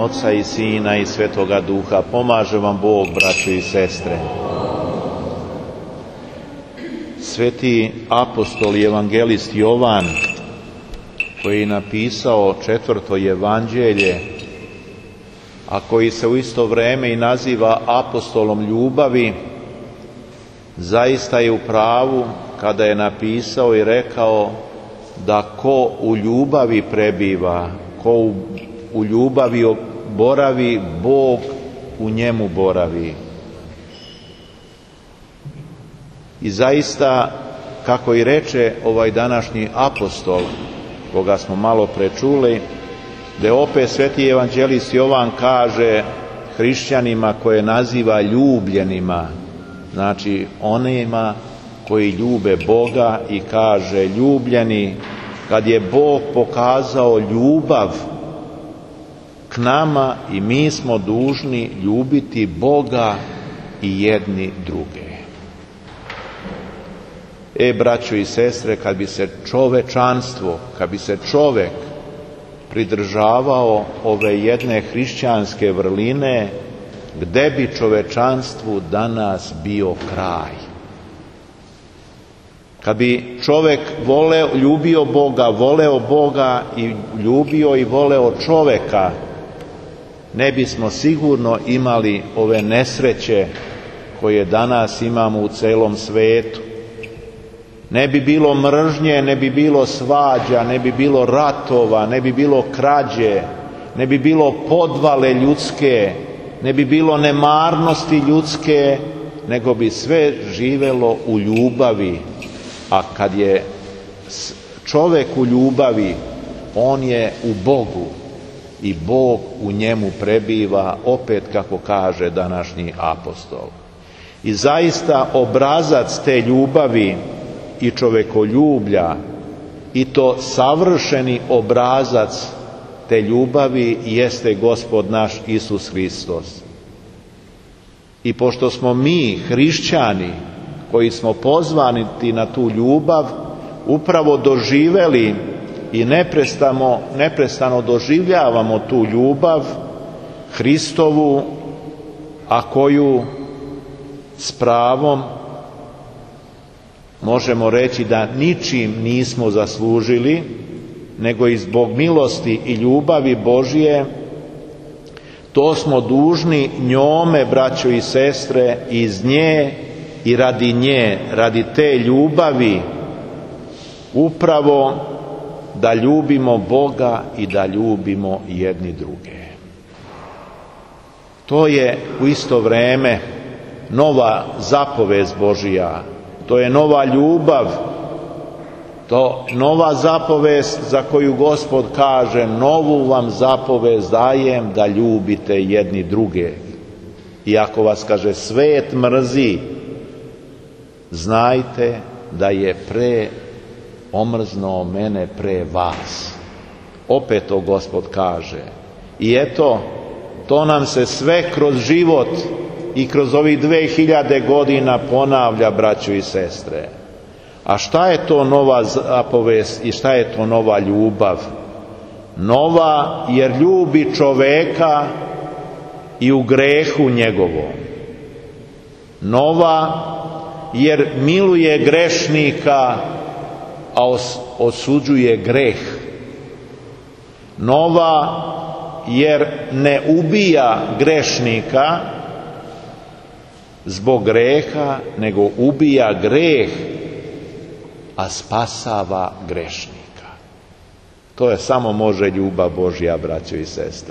Oca i Sina i Svetoga Duha. Pomaže vam Bog, braćo i sestre. Sveti apostol i evangelist Jovan, koji je napisao 4. evanđelje, a koji se u isto vrijeme i naziva apostolom ljubavi, zaista je u pravu kada je napisao i rekao da ko u ljubavi prebiva, ko u ljubavi boravi, Bog u njemu boravi. I zaista, kako i reče ovaj današnji apostol, koga smo malo prečuli, da opet sveti evanđelist Jovan kaže hrišćanima koje naziva ljubljenima, znači onima koji ljube Boga, i kaže ljubljeni, kad je Bog pokazao ljubav k nama i mi smo dužni ljubiti Boga i jedni druge. Braćo i sestre, kad bi se čovečanstvo, kad bi se čovek pridržavao ove jedne hrišćanske vrline, gde bi čovečanstvu danas bio kraj? Kad bi čovek ljubio Boga, voleo Boga i ljubio i voleo čoveka, ne bismo sigurno imali ove nesreće koje danas imamo u celom svetu. Ne bi bilo mržnje, ne bi bilo svađa, ne bi bilo ratova, ne bi bilo krađe, ne bi bilo podvale ljudske, ne bi bilo nemarnosti ljudske, nego bi sve živelo u ljubavi. A kad je čovek u ljubavi, on je u Bogu i Bog u njemu prebiva, opet kako kaže današnji apostol. I zaista obrazac te ljubavi i čovekoljublja, i to savršeni obrazac te ljubavi, jeste Gospod naš Isus Hristos. I pošto smo mi hrišćani koji smo pozvani na tu ljubav, upravo doživeli i neprestano doživljavamo tu ljubav Hristovu, a koju s pravom možemo reći da ničim nismo zaslužili, nego i zbog milosti i ljubavi Božje. To smo dužni njome, braćo i sestre, iz nje i radi nje, radi te ljubavi, upravo da ljubimo Boga i da ljubimo jedni druge. To je u isto vrijeme nova zapovest Božja, to je nova ljubav, to nova zapovest za koju Gospod kaže: novu vam zapovest dajem, da ljubite jedni druge. I ako vas, kaže, svet mrzi, znajte da je omrznuo mene pre vas. Opet to Gospod kaže. I eto, to nam se sve kroz život i kroz ovih 2000 godina ponavlja, braćo i sestre. A šta je to nova zapovest i šta je to nova ljubav? Nova jer ljubi čoveka i u grehu njegovom. Nova jer miluje grešnika, a osuđuje greh. Nova jer ne ubija grešnika zbog greha, nego ubija greh, a spasava grešnika. To je samo može ljubav Božja, braćo i sestre.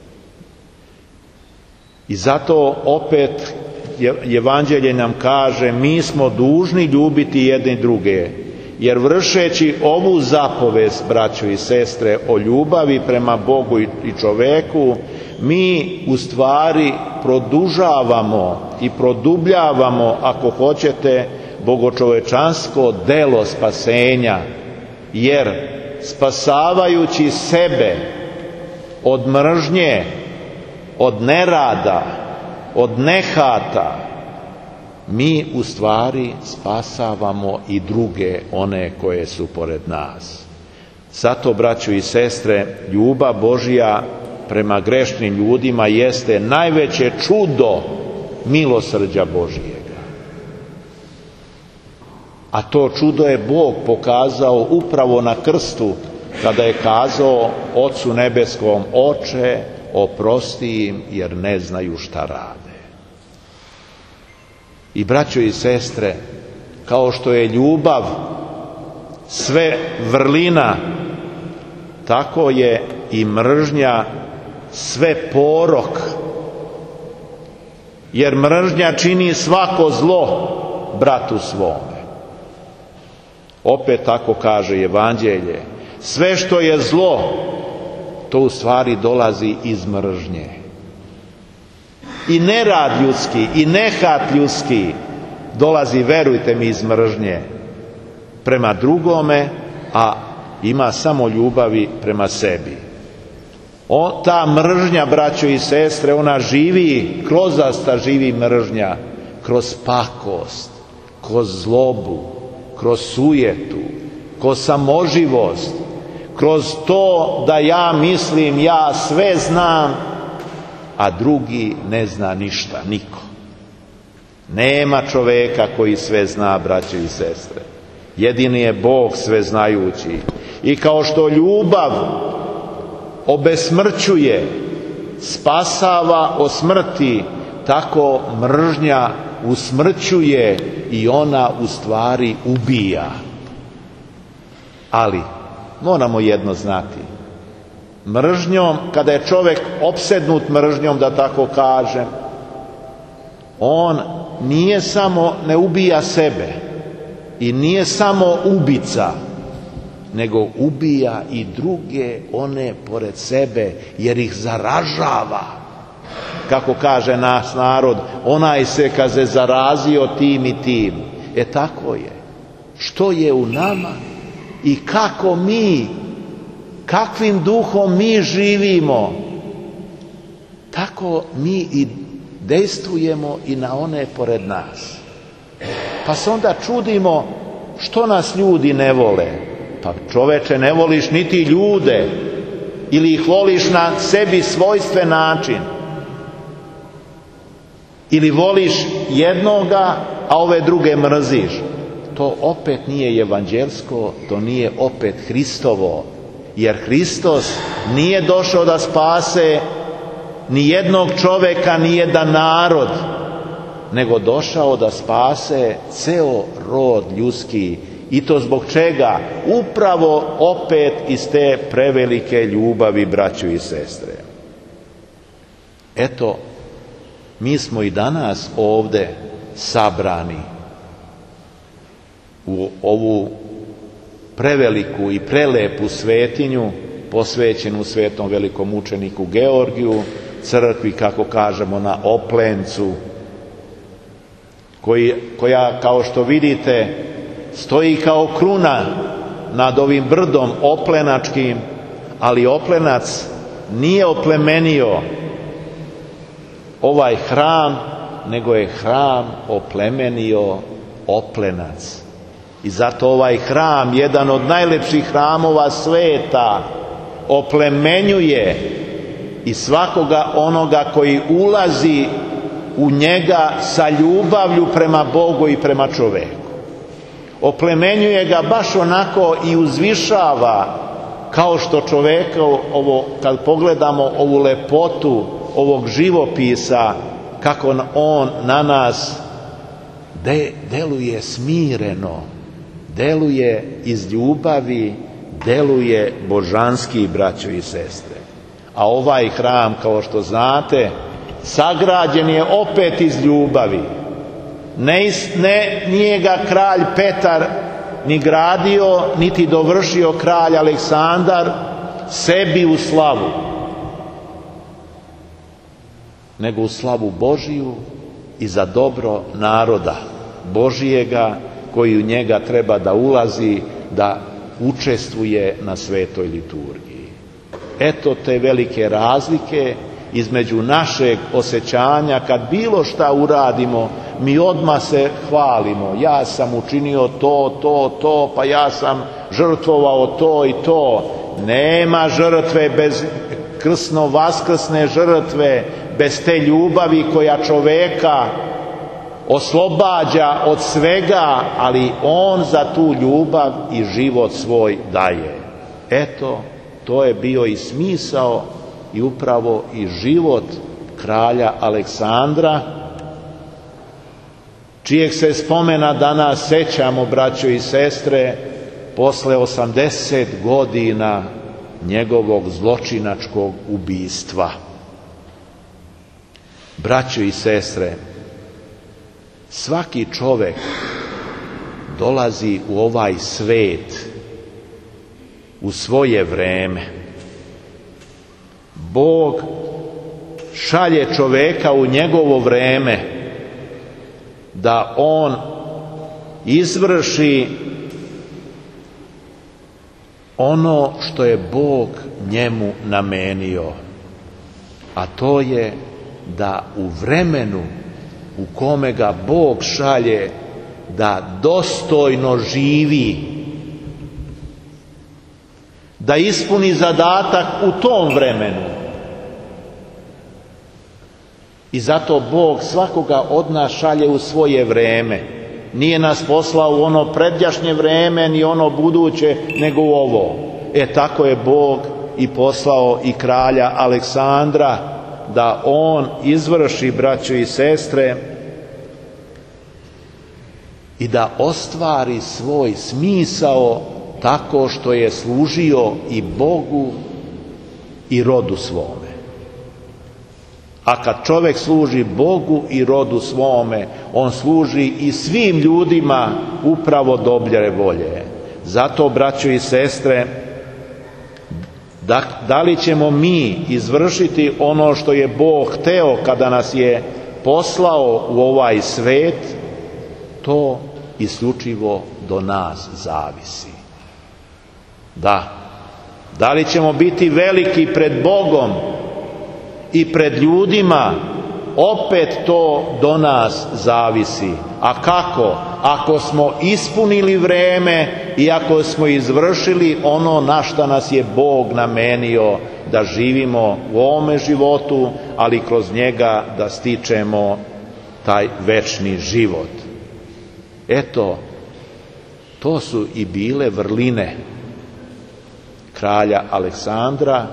I zato opet Evanđelje nam kaže: mi smo dužni ljubiti jedni druge, jer vršeći ovu zapovest, braćo i sestre, o ljubavi prema Bogu i čoveku, mi u stvari produžavamo i produbljavamo, ako hoćete, bogočovečansko delo spasenja, jer spasavajući sebe od mržnje, od nerada, od nehata, mi u stvari spasavamo i druge, one koje su pored nas. Zato, braćo i sestre, ljubav Božja prema grešnim ljudima jeste najveće čudo milosrđa Božijega. A to čudo je Bog pokazao upravo na krstu, kada je kazao Ocu nebeskom: Oče, oprosti im, jer ne znaju šta rade. I braćo i sestre, kao što je ljubav sve vrlina, tako je i mržnja sve porok. Jer mržnja čini svako zlo bratu svome. Opet tako kaže Evanđelje. Sve što je zlo, to u stvari dolazi iz mržnje. I nerad ljudski, i nehat ljudski dolazi, verujte mi, iz mržnje prema drugome, a ima samo ljubavi prema sebi. Ta mržnja, braćo i sestre, ona živi, krozasta živi mržnja, kroz pakost, kroz zlobu, kroz sujetu, kroz samoživost, kroz to da ja mislim ja sve znam, a drugi ne zna ništa, niko. Nema čoveka koji sve zna, braćo i sestre. Jedini je Bog sveznajući. I kao što ljubav obesmrćuje, spasava od smrti, tako mržnja usmrćuje i ona u stvari ubija. Ali moramo jedno znati. Mržnjom, kada je čovjek opsednut mržnjom, da tako kažem, on nije samo, ne ubija sebe i nije samo ubica, nego ubija i druge, one pored sebe, jer ih zaražava. Kako kaže naš narod, onaj se, kaže, zarazio tim i tim. Tako je. Što je u nama i kako mi, kakvim duhom mi živimo, tako mi i dejstvujemo i na one pored nas. Pa se onda čudimo što nas ljudi ne vole. Pa čoveče, ne voliš niti ljude, ili ih voliš na sebi svojstven način, ili voliš jednoga, a ove druge mrziš. To opet nije evanđelsko, to nije opet Hristovo, jer Hristos nije došao da spase ni jednog čoveka, ni jedan narod, nego došao da spase ceo rod ljudski. I to zbog čega? Upravo opet iz te prevelike ljubavi, braćo i sestre. Eto, mi smo i danas ovde sabrani u ovu preveliku i prelepu svetinju posvećenu svetom velikom mučeniku Georgiju, crkvi, kako kažemo, na Oplencu, koja, kao što vidite, stoji kao kruna nad ovim brdom oplenačkim, ali Oplenac nije oplemenio ovaj hram, nego je hram oplemenio Oplenac. I zato ovaj hram, jedan od najlepših hramova sveta, oplemenjuje i svakoga onoga koji ulazi u njega sa ljubavlju prema Bogu i prema čoveku. Oplemenjuje ga baš onako i uzvišava, kao što čoveka, kad pogledamo ovu lepotu ovog živopisa, kako on na nas deluje smireno, deluje iz ljubavi, deluje božanski, braćo i sestre. A ovaj hram, kao što znate, sagrađen je opet iz ljubavi. Nije ga kralj Petar ni gradio, niti dovršio kralj Aleksandar sebi u slavu, nego u slavu Božiju i za dobro naroda Božijega, koji u njega treba da ulazi, da učestvuje na svetoj liturgiji. Eto te velike razlike između našeg osjećanja, kad bilo šta uradimo, mi odmah se hvalimo. Ja sam učinio to, pa ja sam žrtvovao to i to. Nema žrtve bez krsno-vaskrsne žrtve, bez te ljubavi koja čoveka oslobađa od svega, ali on za tu ljubav i život svoj daje. Eto, to je bio i smisao i upravo i život kralja Aleksandra, čijeg se spomena danas sećamo, braćo i sestre, posle 80 godina njegovog zločinačkog ubistva. Braćo i sestre, svaki čovek dolazi u ovaj svet u svoje vreme. Bog šalje čoveka u njegovo vreme da on izvrši ono što je Bog njemu namenio, a to je da u vremenu u kome ga Bog šalje da dostojno živi, da ispuni zadatak u tom vremenu. I zato Bog svakoga od nas šalje u svoje vreme. Nije nas poslao u ono predjašnje vreme, ni ono buduće, nego u ovo. Tako je Bog i poslao i kralja Aleksandra, da on izvrši, braćo i sestre, i da ostvari svoj smisao tako što je služio i Bogu i rodu svome. A kad čovjek služi Bogu i rodu svome, on služi i svim ljudima upravo dobre volje. Zato, braćo i sestre, da li ćemo mi izvršiti ono što je Bog hteo kada nas je poslao u ovaj svet, to isključivo do nas zavisi. Da li ćemo biti veliki pred Bogom i pred ljudima, opet to do nas zavisi. A kako? Ako smo ispunili vreme i ako smo izvršili ono na što nas je Bog namenio da živimo u ovome životu, ali kroz njega da stičemo taj večni život. Eto, to su i bile vrline kralja Aleksandra,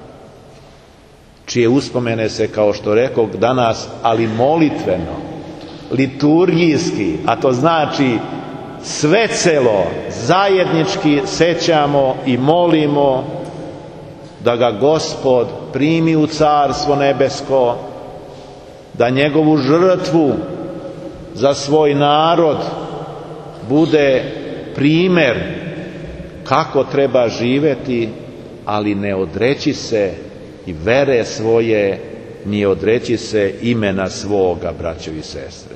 čije uspomene se, kao što rekoh, danas, ali molitveno, liturgijski, a to znači svecelo, zajednički sećamo i molimo da ga Gospod primi u Carstvo nebesko, da njegovu žrtvu za svoj narod bude primer kako treba živjeti, ali ne odreći se i vere svoje, ni odreći se imena svoga, braćo i sestre.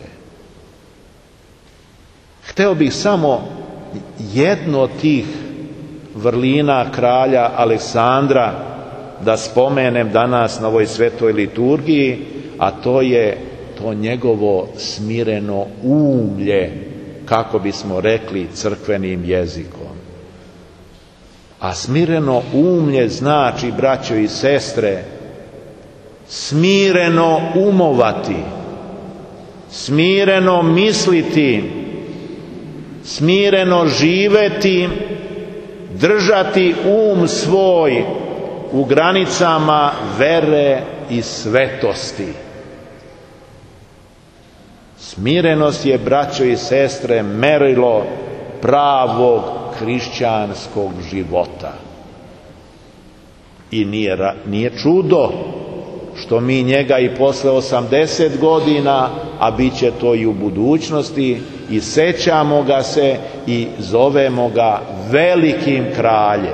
Hteo bih samo jednu od tih vrlina kralja Aleksandra da spomenem danas na ovoj svetoj liturgiji, a to je to njegovo smireno umlje, kako bismo rekli crkvenim jezikom. A smireno umlje znači, braćo i sestre, smireno umovati, smireno misliti, smireno živeti, držati um svoj u granicama vere i svetosti. Smirenost je, braćo i sestre, merilo pravog hrišćanskog života. I nije čudo što mi njega i posle 80 godina, a bit će to i u budućnosti, i sećamo ga se i zovemo ga velikim kraljem.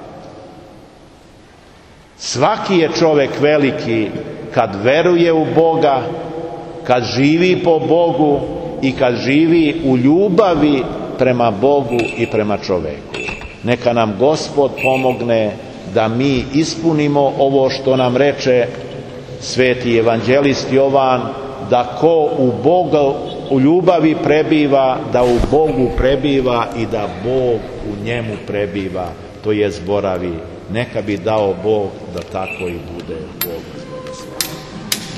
Svaki je čovjek veliki kad veruje u Boga, kad živi po Bogu i kad živi u ljubavi prema Bogu i prema čovjeku. Neka nam Gospod pomogne da mi ispunimo ovo što nam reče sveti evanđelist Jovan, da ko u Boga u ljubavi prebiva, da u Bogu prebiva i da Bog u njemu prebiva. to jest boravi. Neka bi dao Bog da tako i bude. Bog.